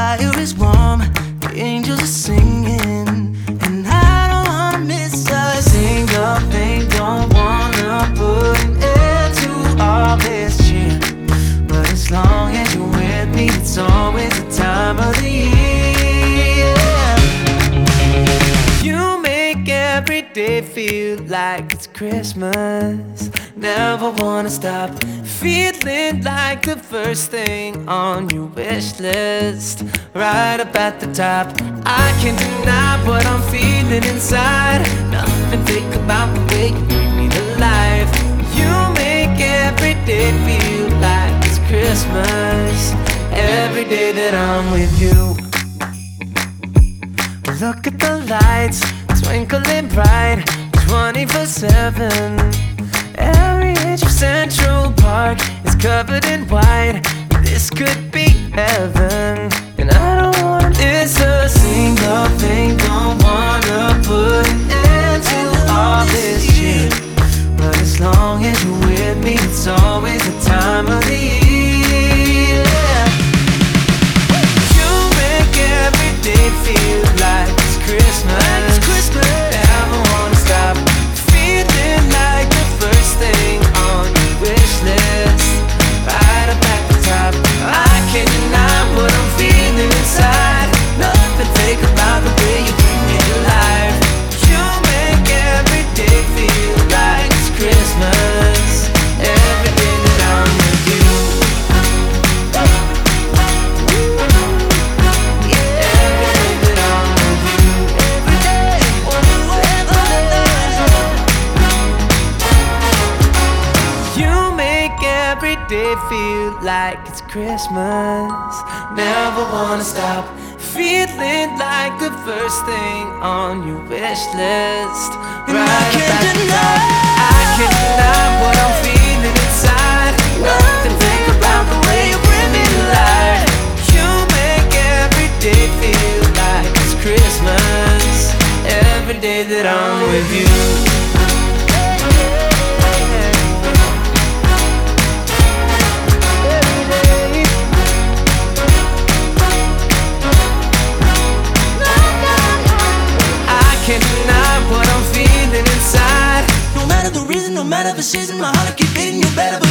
fire is warm, the angels are singing, and I don't wanna miss a single thing. Don't wanna put an end to all this cheer, but as long as you're with me, it's always the time of the year. You make every day feel like it's Christmas. Never wanna stop feeling like the first thing on your wish list, right up at the top. I can't deny what I'm feeling inside. Nothing fake about the way you bring me to life. You make every day feel like it's Christmas, every day that I'm with you. Look at the lights, twinkling bright, 24/7. Every inch of Central Park is covered in white. This could be heaven, and I don't wanna miss a single thing. Don't wanna put an end to all this shit, but as long as you're with me, it's always the time of the year. You make every day feel like it's Christmas. Never wanna stop feeling like the first thing on your wish list, right up at the top. I can't deny what I'm feeling inside. Nothing fake about the way you bring me to life. You make every day feel like it's Christmas, every day that I'm with you. Every day feel like it's Christmas. Never wanna stop feeling like the first thing on your wish list, right up at the top. I can't deny what I'm feeling inside. Nothing fake about the way you bring me to life. You make every day feel like it's Christmas, every day that I'm with you. No matter the reason, no matter the season, my heart keep beating you better.